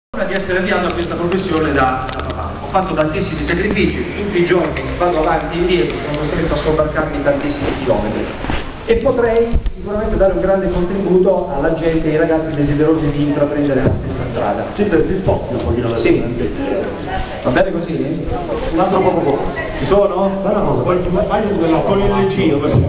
di essere avviato a questa professione da papà. Ho fatto tantissimi sacrifici, tutti i giorni vado avanti e indietro, sono costretto a sobbarcarmi tantissimi chilometri e potrei sicuramente dare un grande contributo alla gente, ai ragazzi desiderosi di intraprendere la stessa strada. Ti sposti un pochino da Sì. Va bene così? Un altro poco. Ci sono? Fai una cosa, vai con il leggino così.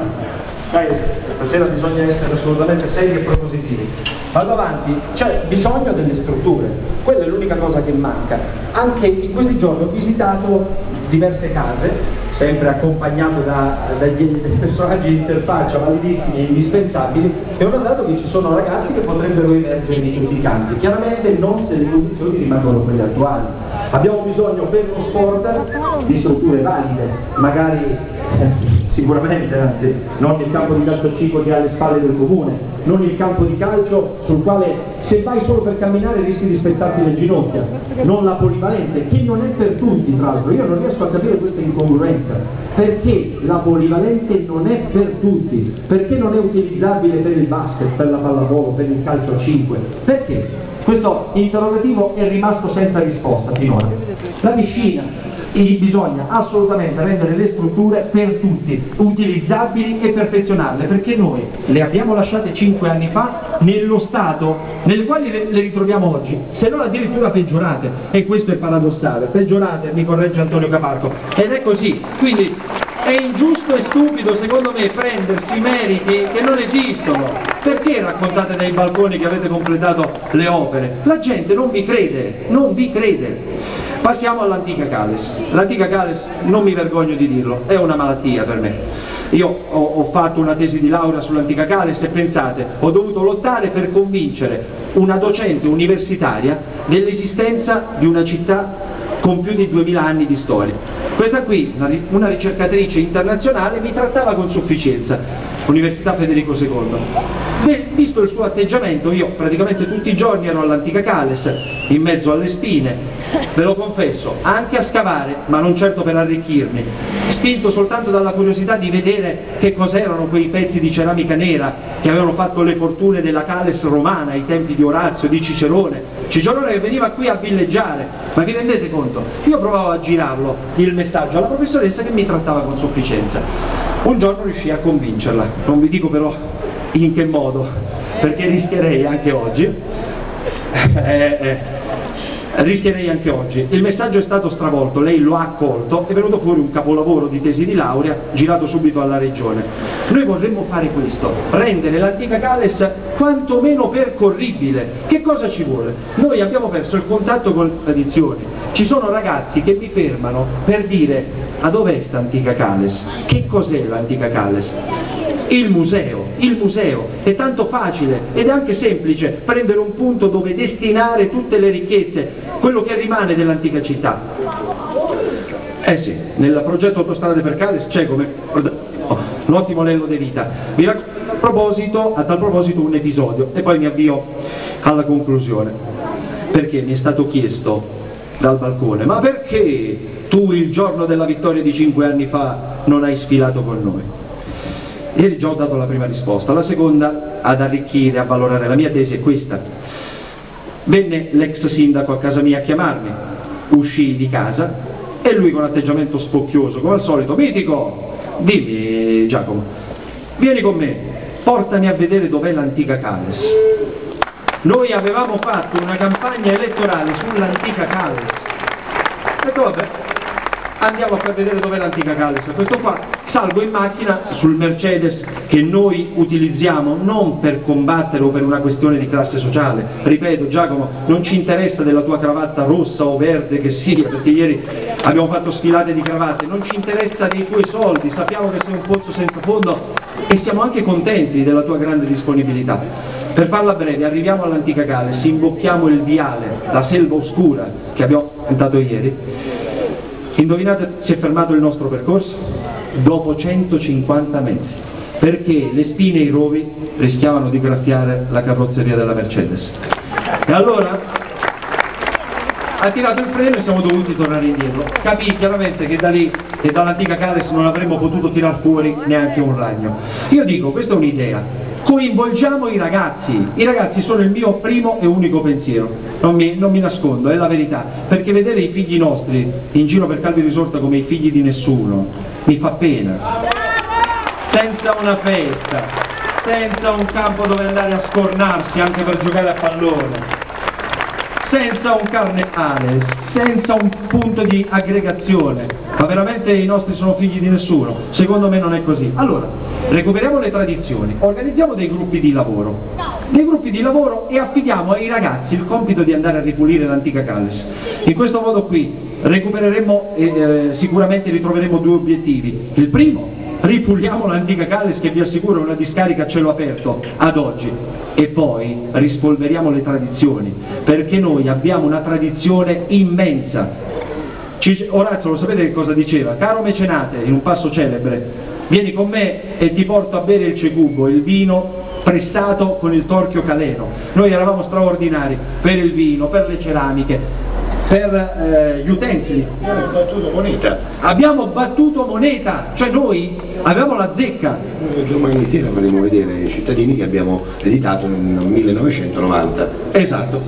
Dai, stasera bisogna essere assolutamente seri e propositivi. Vado avanti, c'è bisogno delle strutture, quella è l'unica cosa che manca. Anche in questi giorni ho visitato diverse case, sempre accompagnato da dei personaggi di interfaccia validissimi e indispensabili, e ho notato che ci sono ragazzi che potrebbero emergere di tutti i campi, chiaramente non se le condizioni rimangono quelle attuali. Abbiamo bisogno per lo sport di strutture valide, magari sicuramente, anzi, non il campo di calcio 5 che è alle spalle del comune, non il campo di calcio sul quale se vai solo per camminare rischi di spezzarti le ginocchia, non la polivalente, che non è per tutti tra l'altro. Io non riesco a capire questa incongruenza, perché la polivalente non è per tutti, perché non è utilizzabile per il basket, per la pallavolo, per il calcio a 5, perché? Questo interrogativo è rimasto senza risposta finora. La piscina, bisogna assolutamente rendere le strutture per tutti, utilizzabili e perfezionarle, perché noi le abbiamo lasciate 5 anni fa nello stato nel quale le ritroviamo oggi, se non addirittura peggiorate, e questo è paradossale, peggiorate, mi corregge Antonio Caparco, ed è così. Quindi è ingiusto e stupido secondo me prendersi meriti che non esistono. Perché raccontate dai balconi che avete completato le opere? La gente non vi crede, non vi crede. Passiamo all'antica Cales. L'antica Cales, non mi vergogno di dirlo, è una malattia per me. Io ho fatto una tesi di laurea sull'antica Cales e pensate, ho dovuto lottare per convincere una docente universitaria dell'esistenza di una città con più di 2000 anni di storia. Questa qui, una ricercatrice internazionale, mi trattava con sufficienza, Università Federico II. Visto il suo atteggiamento, io praticamente tutti i giorni ero all'antica Cales, in mezzo alle spine, ve lo confesso, anche a scavare, ma non certo per arricchirmi, spinto soltanto dalla curiosità di vedere che cos'erano quei pezzi di ceramica nera che avevano fatto le fortune della Cales romana ai tempi di Orazio, di Cicerone che veniva qui a villeggiare. Ma vi rendete conto? Io provavo a girarlo il messaggio alla professoressa che mi trattava con sufficienza. Un giorno riuscii a convincerla, non vi dico però in che modo, perché rischierei anche oggi. Rischierei anche oggi. Il messaggio è stato stravolto, lei lo ha accolto, è venuto fuori un capolavoro di tesi di laurea girato subito alla regione. Noi vorremmo fare questo, rendere l'antica Cales quantomeno percorribile. Che cosa ci vuole? Noi abbiamo perso il contatto con le tradizioni. Ci sono ragazzi che mi fermano per dire: a dov'è sta antica Cales? Che cos'è l'antica Cales? Il museo, è tanto facile ed è anche semplice prendere un punto dove destinare tutte le ricchezze, quello che rimane dell'antica città. Eh sì, nel progetto Autostrade per Cales c'è come l'ottimo anello di vita. Vi racconto a tal proposito un episodio e poi mi avvio alla conclusione, perché mi è stato chiesto dal balcone: ma perché tu il giorno della vittoria di 5 anni fa non hai sfilato con noi? Ieri già ho dato la prima risposta, la seconda, ad arricchire, a valorare la mia tesi, è questa. Venne l'ex sindaco a casa mia a chiamarmi, uscii di casa e lui con atteggiamento spocchioso, come al solito: mitico, dimmi Giacomo, vieni con me, portami a vedere dov'è l'antica Cales. Noi avevamo fatto una campagna elettorale sull'antica Cales. Ho detto vabbè, andiamo a far vedere dov'è l'antica Cales. Questo qua, salgo in macchina sul Mercedes che noi utilizziamo non per combattere o per una questione di classe sociale. Ripeto Giacomo, non ci interessa della tua cravatta rossa o verde che sia, perché ieri abbiamo fatto sfilate di cravatte, non ci interessa dei tuoi soldi, sappiamo che sei un pozzo senza fondo e siamo anche contenti della tua grande disponibilità. Per farla breve, arriviamo all'antica Cales, imbocchiamo il viale, la selva oscura che abbiamo tentato ieri. Indovinate, si è fermato il nostro percorso? Dopo 150 metri, perché le spine e i rovi rischiavano di graffiare la carrozzeria della Mercedes. E allora ha tirato il freno e siamo dovuti tornare indietro. Capì chiaramente che da lì e dall'antica Cales non avremmo potuto tirar fuori neanche un ragno. Io dico, questa è un'idea, coinvolgiamo i ragazzi sono il mio primo e unico pensiero, non mi nascondo, è la verità, perché vedere i figli nostri in giro per Calvi Risorta come i figli di nessuno mi fa pena, senza una festa, senza un campo dove andare a scornarsi anche per giocare a pallone, senza un carnevale, senza un punto di aggregazione. Ma veramente i nostri sono figli di nessuno? Secondo me non è così. Allora, recuperiamo le tradizioni, organizziamo dei gruppi di lavoro e affidiamo ai ragazzi il compito di andare a ripulire l'antica Callis. In questo modo qui recupereremo e sicuramente ritroveremo due obiettivi. Il primo, ripuliamo l'antica Callis, che vi assicuro è una discarica a cielo aperto ad oggi, e poi rispolveriamo le tradizioni, perché noi abbiamo una tradizione immensa. Orazio, lo sapete che cosa diceva? Caro mecenate, in un passo celebre, vieni con me e ti porto a bere il cecubbo, il vino pressato con il torchio caleno. Noi eravamo straordinari per il vino, per le ceramiche, per gli utensili. Abbiamo battuto moneta. Abbiamo battuto moneta, cioè noi avevamo la zecca. Noi domani mattina faremo vedere ai cittadini che abbiamo editato nel 1990. Esatto.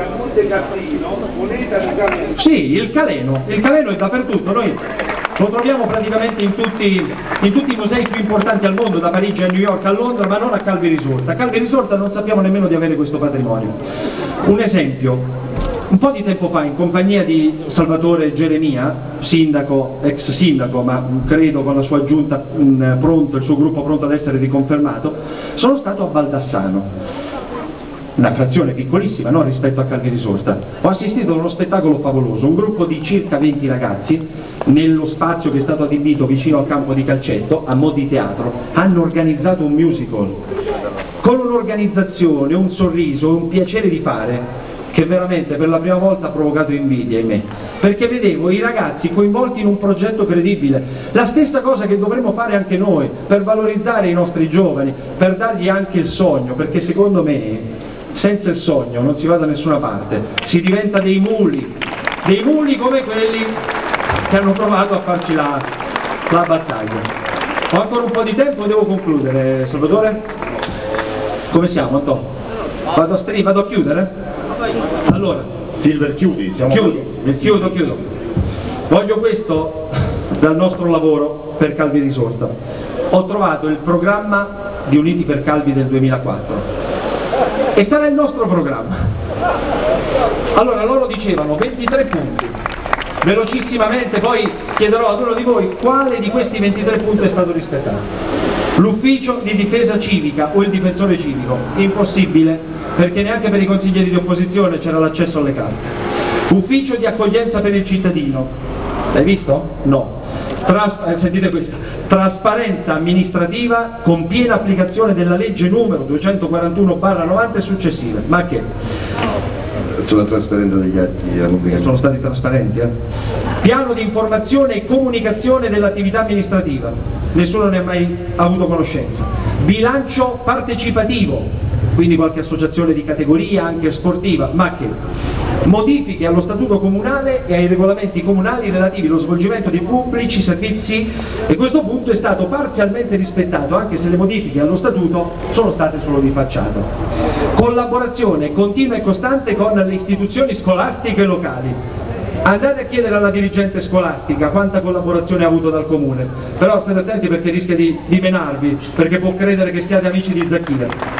Sì, il caleno è dappertutto, noi lo troviamo praticamente in tutti i musei più importanti al mondo, da Parigi a New York a Londra, ma non a Calvi Risorta. A Calvi Risorta non sappiamo nemmeno di avere questo patrimonio. Un esempio. Un po' di tempo fa, in compagnia di Salvatore Geremia, sindaco, ex sindaco, ma credo con la sua giunta pronto, il suo gruppo pronto ad essere riconfermato, sono stato a Valdassano, una frazione piccolissima, no, rispetto a Calvi Risorta. Ho assistito a uno spettacolo favoloso, un gruppo di circa 20 ragazzi, nello spazio che è stato adibito vicino al campo di calcetto, a mo' di teatro, hanno organizzato un musical, con un'organizzazione, un sorriso, un piacere di fare, che veramente per la prima volta ha provocato invidia in me, perché vedevo i ragazzi coinvolti in un progetto credibile, la stessa cosa che dovremmo fare anche noi per valorizzare i nostri giovani, per dargli anche il sogno, perché secondo me senza il sogno non si va da nessuna parte, si diventa dei muli come quelli che hanno provato a farci la battaglia. Ho ancora un po' di tempo, devo concludere. Salvatore? Come siamo, Antonio? Vado a chiudere? Allora, Silver, chiudi. Chiudo. Voglio questo dal nostro lavoro per Calvi Risorta. Ho trovato il programma di Uniti per Calvi del 2004 e sarà il nostro programma. Allora, loro dicevano 23 punti. Velocissimamente poi chiederò ad uno di voi quale di questi 23 punti è stato rispettato. L'ufficio di difesa civica o il difensore civico? Impossibile, perché neanche per i consiglieri di opposizione c'era l'accesso alle carte. Ufficio di accoglienza per il cittadino? L'hai visto? No. Sentite questa: trasparenza amministrativa con piena applicazione della legge numero 241/90 e successive. Ma che? Sulla trasparenza degli atti della pubblica. Sono stati trasparenti, Piano di informazione e comunicazione dell'attività amministrativa, nessuno ne ha mai avuto conoscenza. Bilancio partecipativo, quindi qualche associazione di categoria anche sportiva, ma che? Modifiche allo statuto comunale e ai regolamenti comunali relativi allo svolgimento di pubblici servizi, e questo punto è stato parzialmente rispettato, anche se le modifiche allo statuto sono state solo di facciata. Collaborazione continua e costante con le istituzioni scolastiche locali. Andate a chiedere alla dirigente scolastica quanta collaborazione ha avuto dal comune, però state attenti perché rischia di menarvi, perché può credere che siate amici di Zacchina.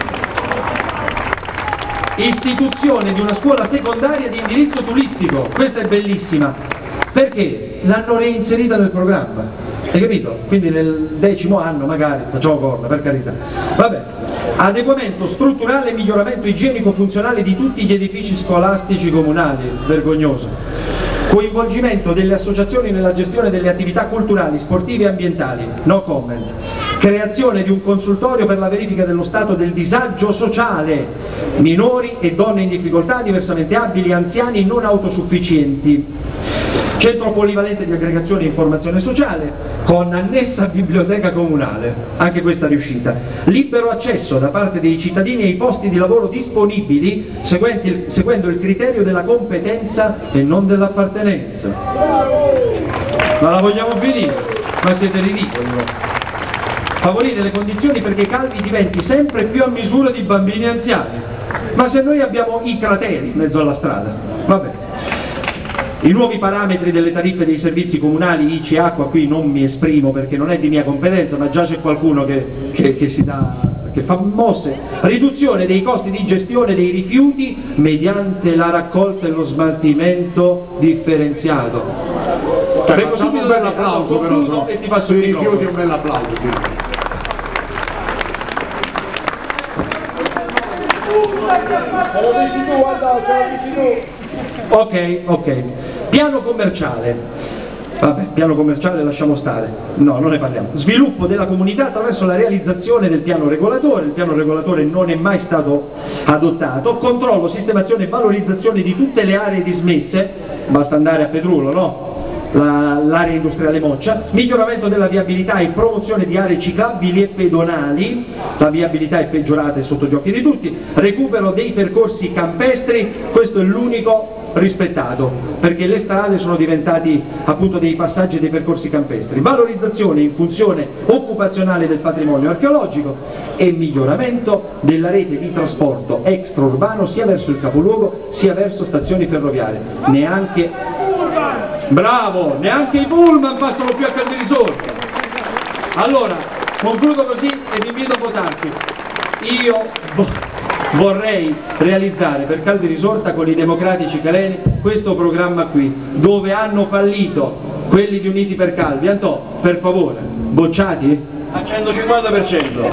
Istituzione di una scuola secondaria di indirizzo turistico, questa è bellissima, perché l'hanno reinserita nel programma, hai capito? Quindi nel 10° anno magari facciamo corna, per carità. Vabbè. Adeguamento strutturale e miglioramento igienico-funzionale di tutti gli edifici scolastici comunali, vergognoso. Coinvolgimento delle associazioni nella gestione delle attività culturali, sportive e ambientali, no comment. Creazione di un consultorio per la verifica dello stato del disagio sociale, minori e donne in difficoltà, diversamente abili, anziani non autosufficienti. Centro polivalente di aggregazione e informazione sociale con annessa biblioteca comunale, anche questa riuscita. Libero accesso da parte dei cittadini ai posti di lavoro disponibili seguendo il criterio della competenza e non dell'appartenenza. Ma la vogliamo finire? Ma siete ridicoli, no? favorire le condizioni perché Calvi diventi sempre più a misura di bambini anziani. Ma se noi abbiamo i crateri in mezzo alla strada, vabbè. I nuovi parametri delle tariffe dei servizi comunali, ICI, acqua, qui non mi esprimo perché non è di mia competenza, ma già c'è qualcuno che fa mosse. Riduzione dei costi di gestione dei rifiuti mediante la raccolta e lo smaltimento differenziato. Vengo subito un bel applauso però, e ti passo il microfono. rifiuti un bel applauso, sì. Ce lo dici tu, guarda, ce lo dici tu. Ok, piano commerciale, vabbè, piano commerciale lasciamo stare, no, non ne parliamo. Sviluppo della comunità attraverso la realizzazione del piano regolatore, il piano regolatore non è mai stato adottato, controllo, sistemazione e valorizzazione di tutte le aree dismesse, basta andare a Pedrulo, no? L'area industriale Moccia, miglioramento della viabilità e promozione di aree ciclabili e pedonali, la viabilità è peggiorata e sotto gli occhi di tutti, recupero dei percorsi campestri, questo è l'unico rispettato, perché le strade sono diventati appunto dei passaggi e dei percorsi campestri, valorizzazione in funzione occupazionale del patrimonio archeologico e miglioramento della rete di trasporto extraurbano sia verso il capoluogo sia verso stazioni ferroviarie. Bravo, neanche i pullman passano più a Calvirisorta. Allora, concludo così e vi invito a votarci. Io vorrei realizzare per Calvirisorta con i democratici caleni questo programma qui, dove hanno fallito quelli di Uniti per Calvi. Antò, per favore, bocciati? Al 150%.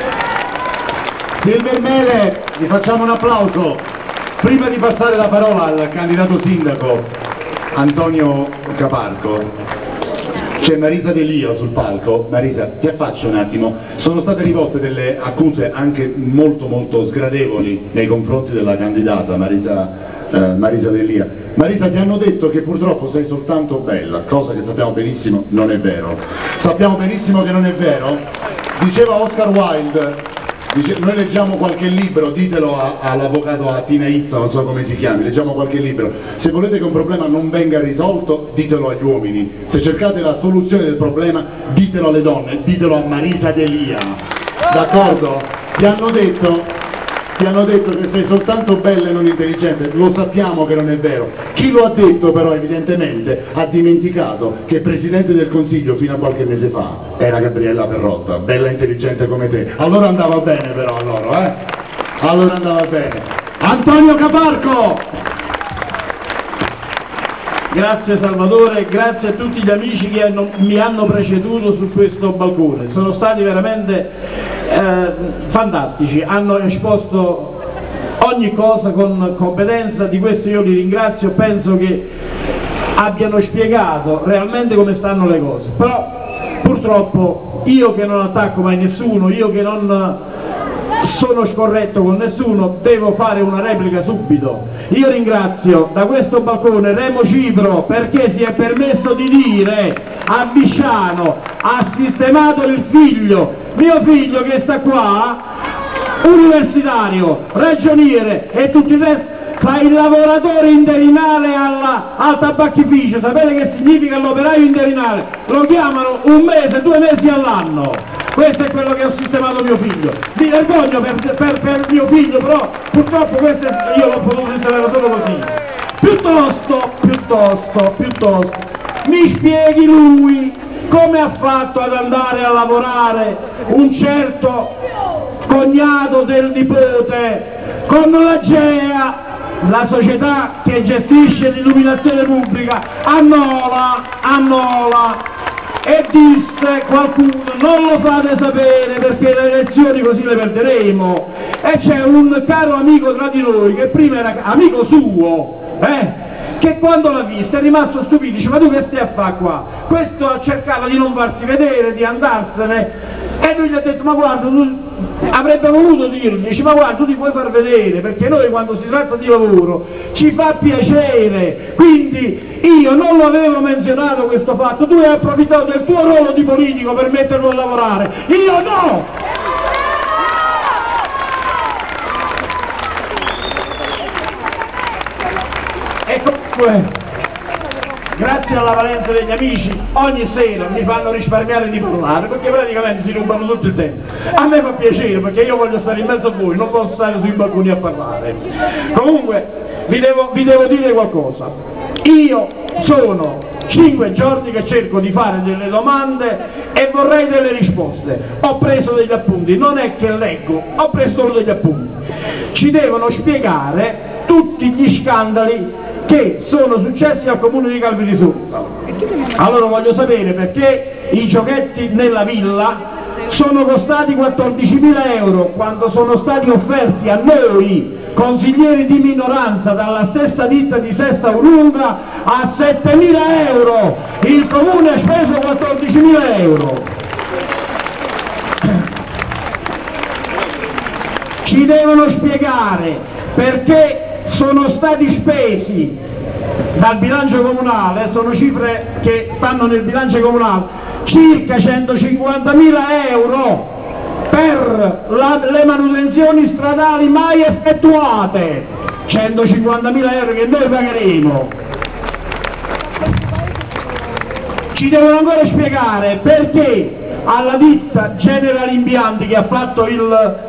Silver Mele, gli facciamo un applauso. Prima di passare la parola al candidato sindaco Antonio Caparco, c'è Marisa Delia sul palco. Marisa, ti affaccio un attimo. Sono state rivolte delle accuse anche molto sgradevoli nei confronti della candidata Marisa Delia. Marisa, ti hanno detto che purtroppo sei soltanto bella, cosa che sappiamo benissimo non è vero. Sappiamo benissimo che non è vero. Diceva Oscar Wilde, noi leggiamo qualche libro, ditelo all'avvocato, a Tina Izza, non so come si chiami, leggiamo qualche libro. Se volete che un problema non venga risolto, ditelo agli uomini. Se cercate la soluzione del problema, ditelo alle donne, ditelo a Marisa Delia. D'accordo? Ti hanno detto che sei soltanto bella e non intelligente, lo sappiamo che non è vero. Chi lo ha detto però evidentemente ha dimenticato che il Presidente del Consiglio fino a qualche mese fa era Gabriella Perrotta, bella e intelligente come te. Allora andava bene però a loro, Allora andava bene. Antonio Caparco! Grazie Salvatore, grazie a tutti gli amici che mi hanno preceduto su questo balcone, sono stati veramente fantastici, hanno esposto ogni cosa con competenza, di questo io li ringrazio, penso che abbiano spiegato realmente come stanno le cose, però purtroppo io che non attacco mai nessuno, io che non sono scorretto con nessuno, devo fare una replica subito. Io ringrazio da questo balcone Remo Cipro perché si è permesso di dire a Bisciano, ha sistemato il figlio, mio figlio che sta qua, universitario, ragioniere e tutto il resto, fa il lavoratore interinale al tabacchificio. Sapete che significa l'operaio interinale? Lo chiamano 1 mese, 2 mesi all'anno. Questo è quello che ho sistemato mio figlio. Mi vergogno per mio figlio, però purtroppo questo io l'ho potuto sistemare solo così. Piuttosto, mi spieghi lui come ha fatto ad andare a lavorare un certo cognato del nipote con la GEA, la società che gestisce l'illuminazione pubblica, a Nola, e disse qualcuno: non lo fate sapere perché le elezioni così le perderemo. E c'è un caro amico tra di noi che prima era amico suo, che quando l'ha vista è rimasto stupito, dice: ma tu che stai a fare qua? Questo cercava di non farsi vedere, di andarsene, e lui gli ha detto: ma guarda, tu... avrebbe voluto dirgli, dice: ma guarda, tu ti puoi far vedere, perché noi quando si tratta di lavoro ci fa piacere, quindi io non lo avevo menzionato questo fatto, tu hai approfittato del tuo ruolo di politico per metterlo a lavorare, io no! E comunque grazie alla valenza degli amici, ogni sera mi fanno risparmiare di parlare, perché praticamente si rubano tutto il tempo. A me fa piacere, perché io voglio stare in mezzo a voi, non posso stare sui balconi a parlare. Comunque, vi devo dire qualcosa. Io sono 5 giorni che cerco di fare delle domande e vorrei delle risposte. Ho preso degli appunti, non è che leggo, ho preso solo degli appunti. Ci devono spiegare tutti gli scandali che sono successi al comune di Calvi di Sotto. Allora voglio sapere perché i giochetti nella villa sono costati 14.000 euro quando sono stati offerti a noi consiglieri di minoranza dalla stessa ditta di Sesta Urunga a 7.000 euro. Il comune ha speso 14.000 euro. Ci devono spiegare perché sono stati spesi dal bilancio comunale, sono cifre che stanno nel bilancio comunale, circa 150.000 euro per le manutenzioni stradali mai effettuate, 150.000 euro che noi pagheremo. Ci devono ancora spiegare perché alla ditta General Impianti che ha fatto il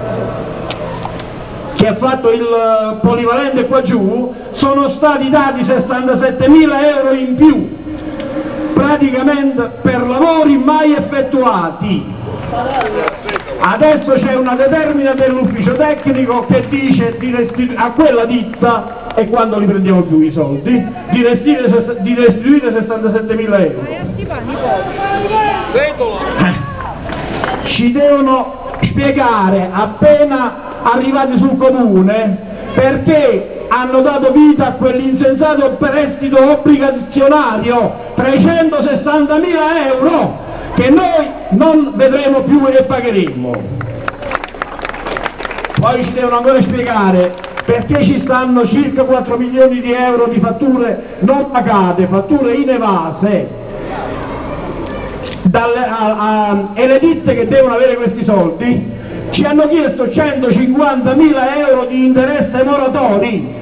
polivalente qua giù sono stati dati 67.000 euro in più, praticamente per lavori mai effettuati. Adesso c'è una determina dell'ufficio tecnico che dice a quella ditta, e quando li prendiamo più i soldi, di restituire 67.000 euro. Ci devono spiegare appena arrivati sul comune perché hanno dato vita a quell'insensato prestito obbligazionario 360.000 euro che noi non vedremo più e pagheremo. Poi ci devono ancora spiegare perché ci stanno circa 4 milioni di euro di fatture non pagate, fatture inevase, e le ditte che devono avere questi soldi ci hanno chiesto 150.000 euro di interesse moratori.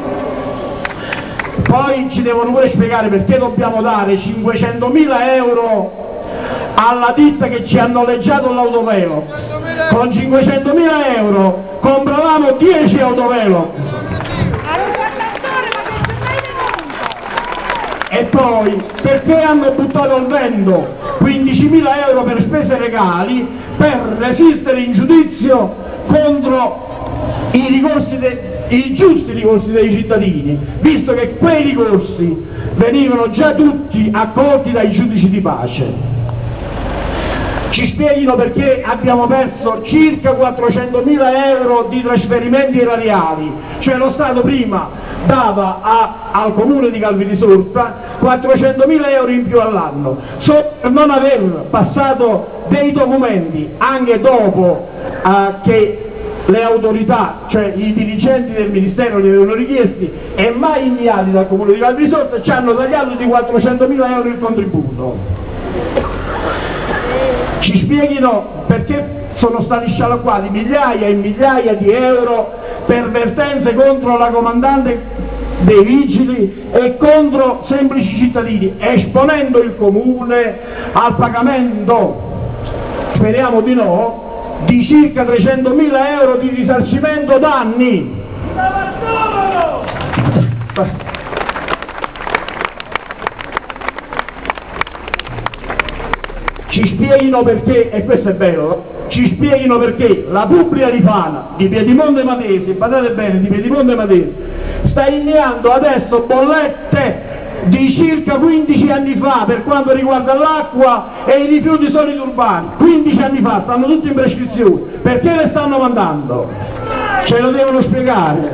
Poi ci devono pure spiegare perché dobbiamo dare 500.000 euro alla ditta che ci ha noleggiato l'autovelox. Con 500.000 euro compravamo 10 autovelox. E poi perché hanno buttato al vento 15.000 euro per spese legali per resistere in giudizio contro i giusti ricorsi dei cittadini, visto che quei ricorsi venivano già tutti accolti dai giudici di pace. Ci spieghino perché abbiamo perso circa 400.000 euro di trasferimenti erariali, cioè lo Stato prima dava al comune di Calvi di Sorta 400.000 euro in più all'anno, solo per non aver passato dei documenti anche dopo che le autorità, cioè i dirigenti del ministero li avevano richiesti e mai inviati dal comune di Calvi di Sorta, ci hanno tagliato di 400.000 euro il contributo. Ci spieghino perché sono stati scialacquati migliaia e migliaia di euro per vertenze contro la comandante dei vigili e contro semplici cittadini, esponendo il comune al pagamento, speriamo di no, di circa 300.000 euro di risarcimento danni. Ci spieghino perché, e questo è bello, ci spieghino perché la Pubblica di Fana, di Piedimonte Matese, badate bene, di Piedimonte Matese, sta inviando adesso bollette di circa 15 anni fa per quanto riguarda l'acqua e i rifiuti solidi urbani. 15 anni fa, stanno tutti in prescrizione. Perché le stanno mandando? Ce lo devono spiegare.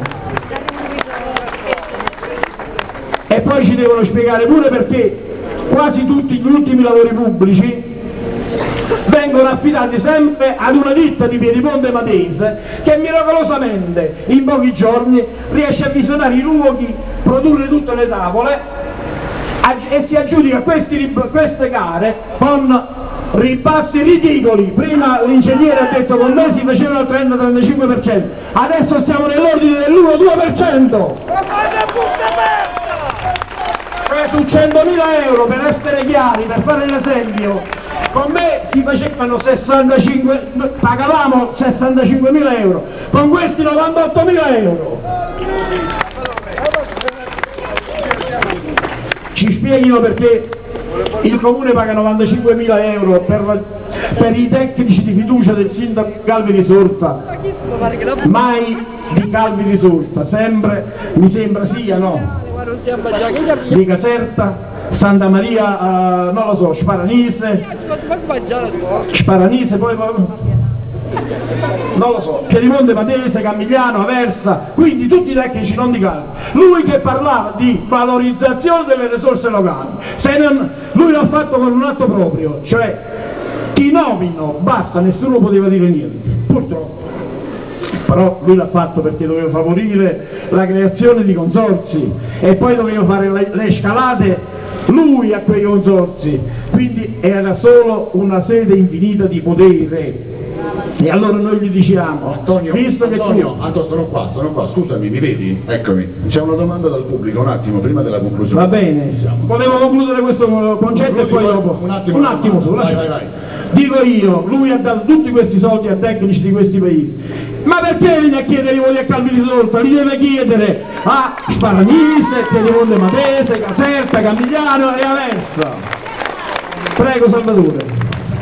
E poi ci devono spiegare pure perché quasi tutti gli ultimi lavori pubblici vengono affidati sempre ad una ditta di Piedimonte Matese che miracolosamente in pochi giorni riesce a visionare i luoghi, produrre tutte le tavole e si aggiudica queste gare con ribassi ridicoli. Prima l'ingegnere ha detto con me si faceva al 30-35%, adesso siamo nell'ordine dell'1-2%. Cioè su 100.000 euro, per essere chiari, per fare l'esempio, con me si facevano 65, pagavamo 65.000 euro, con questi 98.000 euro. Ci spieghino perché il comune paga 95.000 euro per i tecnici di fiducia del sindaco Calvi Risorta, mai di Calvi Risorta, sempre, mi sembra sia, no? Di Caserta, Santa Maria, non lo so, Sparanise, poi non lo so, Piedimonte, Matese, Camigliano, Aversa, quindi tutti i tecnici non di Calvi. Lui che parlava di valorizzazione delle risorse locali, lui l'ha fatto con un atto proprio, cioè ti nomino, basta, nessuno poteva dire niente, purtroppo. Però lui l'ha fatto perché doveva favorire la creazione di consorzi e poi doveva fare le scalate lui a quei consorzi, quindi era solo una sede infinita di potere. E allora noi gli diciamo, Antonio, visto che Antonio, sono qua, scusami, mi vedi? Eccomi, c'è una domanda dal pubblico, un attimo, prima della conclusione. va bene, volevo concludere questo concetto e poi dopo, un attimo solo, vai. dico io, lui ha dato tutti questi soldi a tecnici di questi paesi, ma perché viene a chiedere i voli a Calvi Risorta? Li deve chiedere a Sparanise, Piedimonte Matese, Caserta, Camigliano e Aversa. Prego Salvatore.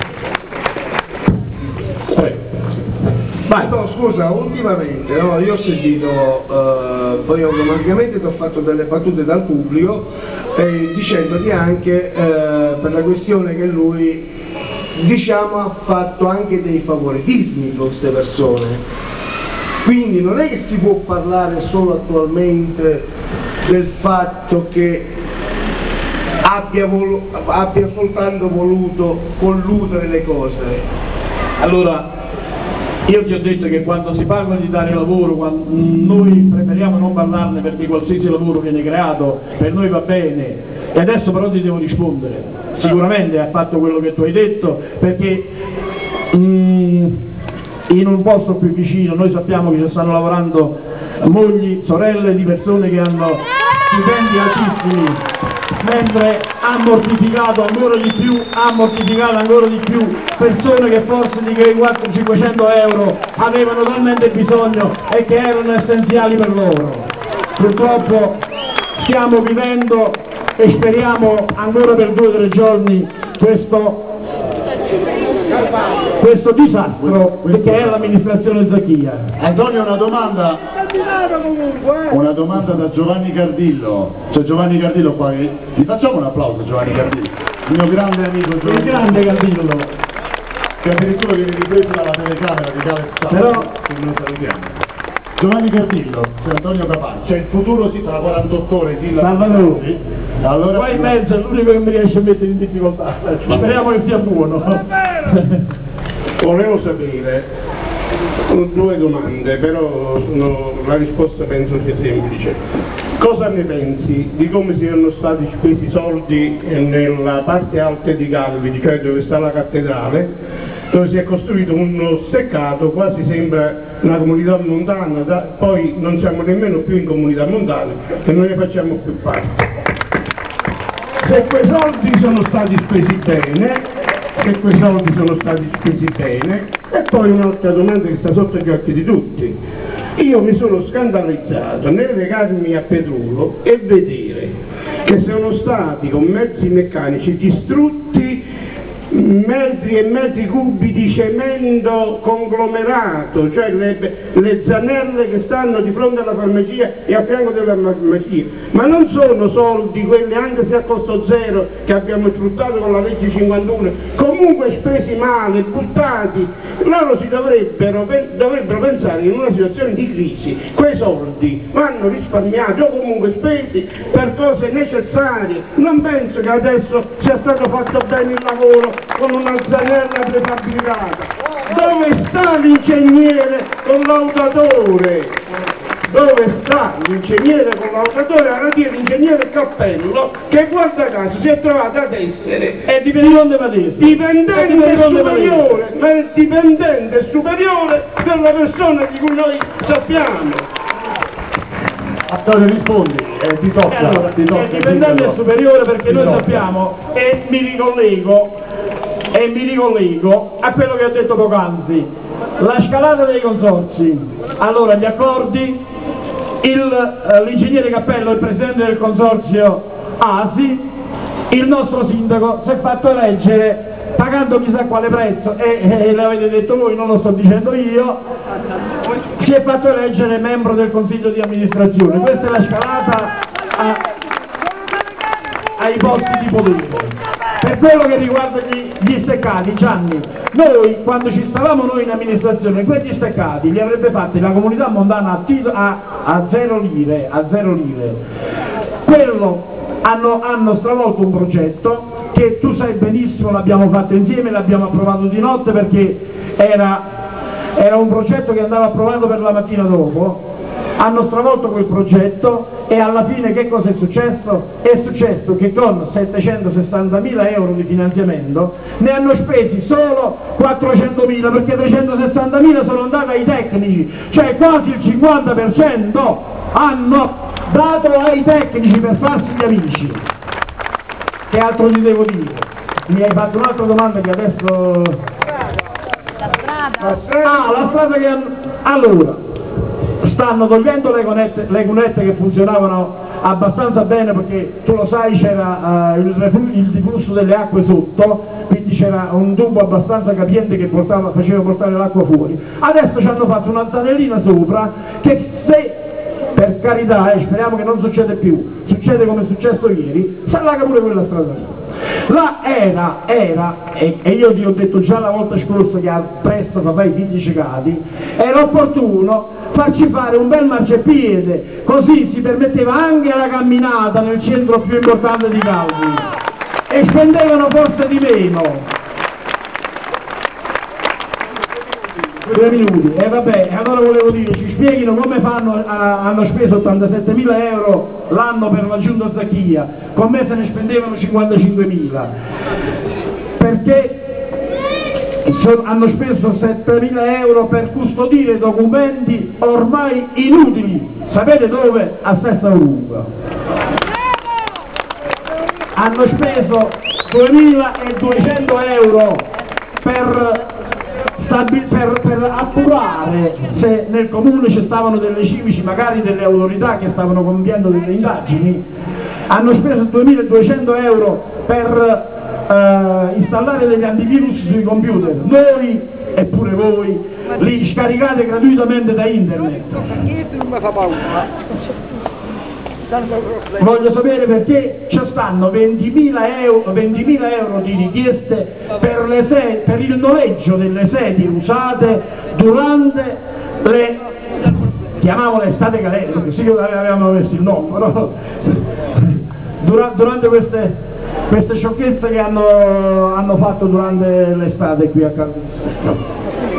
Vai. No, scusa, ultimamente no, io ho sentito, poi automaticamente ti ho fatto delle battute dal pubblico dicendoti anche per la questione che lui, diciamo, ha fatto anche dei favoritismi con queste persone. Quindi non è che si può parlare solo attualmente del fatto che abbia soltanto voluto colludere le cose. Allora, io ti ho detto che quando si parla di dare lavoro, noi preferiamo non parlarne perché qualsiasi lavoro viene creato, per noi va bene. E adesso però ti devo rispondere. Sicuramente ha fatto quello che tu hai detto, perché in un posto più vicino noi sappiamo che ci stanno lavorando mogli, sorelle di persone che hanno stipendi altissimi, mentre ha mortificato ancora di più persone che forse di quei 400-500 euro avevano talmente bisogno e che erano essenziali per loro. Purtroppo stiamo vivendo e speriamo ancora per 2 o 3 giorni questo disastro che è l'amministrazione Zacchia. Antonio, una domanda da Giovanni Cardillo. C'è Giovanni Cardillo qua, gli facciamo un applauso a Giovanni Cardillo, il mio grande amico Giovanni. Il grande Cardillo, che addirittura viene ripreso dalla telecamera di Cale Stato, però che noi salutiamo. Giovanni Cardillo, c'è Antonio Caparco, c'è il futuro tra 48 ore Salvatore. Allora, qua in mezzo è l'unico che mi riesce a mettere in difficoltà, speriamo che sia buono. Volevo sapere 2 domande, però la risposta penso sia semplice. Cosa ne pensi di come siano stati spesi soldi nella parte alta di Calvi, cioè dove sta la cattedrale, dove si è costruito uno steccato, quasi sembra una comunità montana, poi non siamo nemmeno più in comunità montana e non ne facciamo più parte. Se quei soldi sono stati spesi bene, e poi un'altra domanda che sta sotto gli occhi di tutti. Io mi sono scandalizzato nel recarmi a Petrulo e vedere che sono stati con mezzi meccanici distrutti metri e metri cubi di cemento conglomerato, cioè le zanelle che stanno di fronte alla farmacia e a fianco della farmacia, ma non sono soldi quelli, anche se a costo zero, che abbiamo sfruttato con la legge 51, comunque spesi male, buttati. Loro dovrebbero pensare che in una situazione di crisi quei soldi vanno risparmiati o comunque spesi per cose necessarie. Non penso che adesso sia stato fatto bene il lavoro con una zanella prefabbricata. Dove sta l'ingegnere con l'audatore? Dove sta l'ingegnere con l'audatore? A dire l'ingegnere Cappello, che guarda caso si è trovato ad essere dipendente superiore della persona di cui noi sappiamo. Antonio rispondi, ti tocca. Allora, ti tocca, il dipendente è superiore perché noi sappiamo, e mi ricollego a quello che ho detto poc'anzi, la scalata dei consorzi. Allora, gli accordi, l'ingegnere Cappello, il presidente del consorzio ASI, il nostro sindaco si è fatto eleggere pagando chissà quale prezzo, e l'avete detto voi, non lo sto dicendo io, si è fatto eleggere membro del consiglio di amministrazione. Questa è la scalata ai posti di potere. Per quello che riguarda gli steccati, Gianni, noi quando ci stavamo noi in amministrazione, quegli steccati li avrebbe fatti la comunità montana a 0 lire, Quello hanno stravolto un progetto che tu sai benissimo, l'abbiamo fatto insieme, l'abbiamo approvato di notte perché era un progetto che andava approvato per la mattina dopo. Hanno stravolto quel progetto e alla fine che cosa è successo? È successo che con 760.000 euro di finanziamento ne hanno spesi solo 400.000, perché 360.000 sono andati ai tecnici, cioè quasi il 50% hanno dato ai tecnici per farsi gli amici. Che altro ti devo dire? Mi hai fatto un'altra domanda che adesso... La strada che hanno... Allora, stanno togliendo le cunette che funzionavano abbastanza bene, perché tu lo sai c'era il deflusso delle acque sotto, quindi c'era un tubo abbastanza capiente che faceva portare l'acqua fuori. Adesso ci hanno fatto una zanellina sopra che, se per carità speriamo che non succede più, succede come è successo ieri, si allaga pure quella strada lì. Là e io ti ho detto già la volta scorsa che presto papà i figli cicati, era opportuno farci fare un bel marciapiede, così si permetteva anche la camminata nel centro più importante di Calvi e spendevano forse di meno. 2 minuti, e vabbè, allora volevo dire, ci spieghino come fanno, hanno speso 87.000 euro l'anno per la giunta Zacchia, con me se ne spendevano 55.000, perché hanno speso 7.000 euro per custodire documenti ormai inutili, sapete dove? A Sesta Lunga. Hanno speso 2.200 euro per appurare se nel comune ci stavano delle civici, magari delle autorità che stavano compiendo delle indagini. Hanno speso 2.200 euro per installare degli antivirus sui computer. Noi, e pure voi, li scaricate gratuitamente da internet. Voglio sapere perché ci stanno 20.000 euro di richieste per il noleggio delle sedie usate durante le, chiamiamole estate galere, perché sì che avevamo messo il nome, però durante queste sciocchezze che hanno fatto durante l'estate qui a Calvi.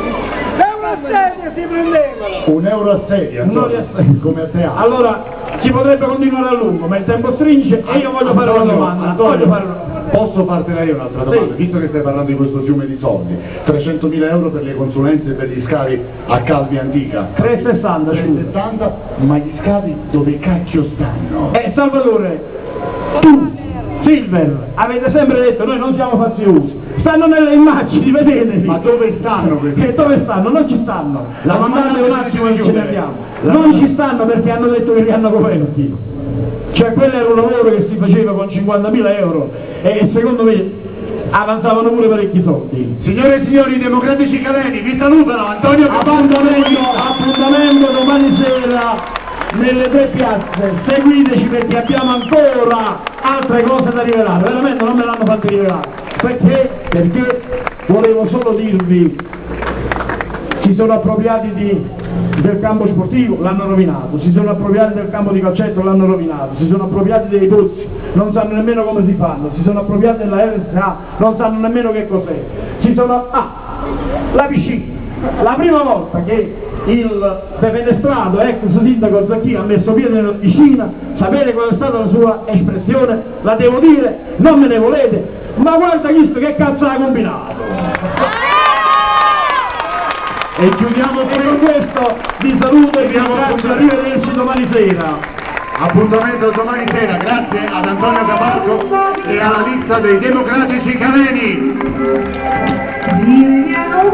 Si prendevano €1 a sedia, come a teatro. Allora si potrebbe continuare a lungo, ma il tempo stringe e io voglio fare una domanda. Posso fartela io un'altra domanda? Sì. Visto che stai parlando di questo fiume di soldi, 300.000 euro per le consulenze e per gli scavi a Calvi Antica. 360, ma gli scavi dove cacchio stanno? Salvatore, tu, Silver, avete sempre detto noi non siamo faziosi, stanno nelle immagini, vedeteli. Ma dove stanno questi? Che dove stanno? Non ci stanno. La domandate un attimo e ce ne andiamo. Non ci stanno perché hanno detto che li hanno coperti. Cioè quello era un lavoro che si faceva con 50.000 euro e secondo me avanzavano pure parecchi soldi. Signore e signori, i democratici caleni vi salutano, Antonio Caparco. Appuntamento domani sera nelle 3 piazze, seguiteci perché abbiamo ancora altre cose da rivelare, veramente non me l'hanno fatto rivelare, perché volevo solo dirvi, si sono appropriati del campo sportivo, l'hanno rovinato, si sono appropriati del campo di calcetto, l'hanno rovinato, si sono appropriati dei pozzi, non sanno nemmeno come si fanno, si sono appropriati della RSA, non sanno nemmeno che cos'è, la piscina, la prima volta che il defenestrato ex sindaco Zacchia ha messo piede nella piscina, sapete qual è stata la sua espressione? La devo dire, non me ne volete, ma guarda questo che cazzo ha combinato! E chiudiamo e con questo vi saluto e vi ringrazio, arrivederci domani sera. Appuntamento domani sera, grazie ad Antonio Caparco e alla lista dei Democratici Caleni.